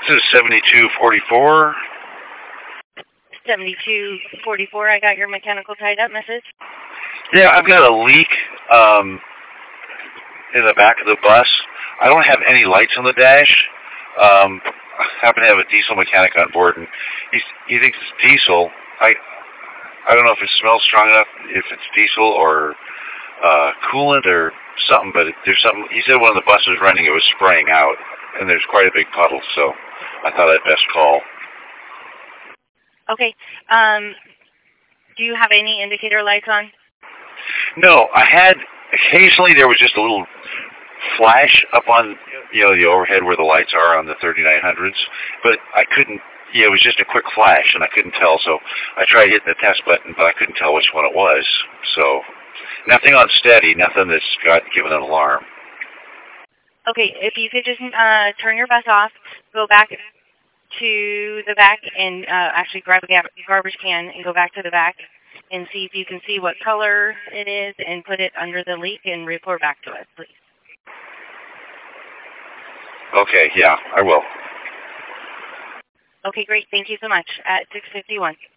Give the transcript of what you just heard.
This is 7244. 7244, I got your mechanical tied up message. Yeah, I've got a leak in the back of the bus. I don't have any lights on the dash. I happen to have a diesel mechanic on board, and he thinks it's diesel. I don't know if it smells strong enough, if it's diesel or coolant or something, but there's something. He said one of the buses running, it was spraying out, and there's quite a big puddle, so I thought I'd best call. Okay. Do you have any indicator lights on? No, I had, occasionally there was just a little flash up on, the overhead where the lights are on the 3900s, but I couldn't, it was just a quick flash, and I couldn't tell, so I tried hitting the test button, but I couldn't tell which one it was. So, nothing on steady, nothing that's got given an alarm. Okay, if you could just turn your bus off, go back to the back, and actually grab a garbage can and go back to the back and see if you can see what color it is and put it under the leak and report back to us, please. Okay, yeah, I will. Okay, great. Thank you so much. At 6:51.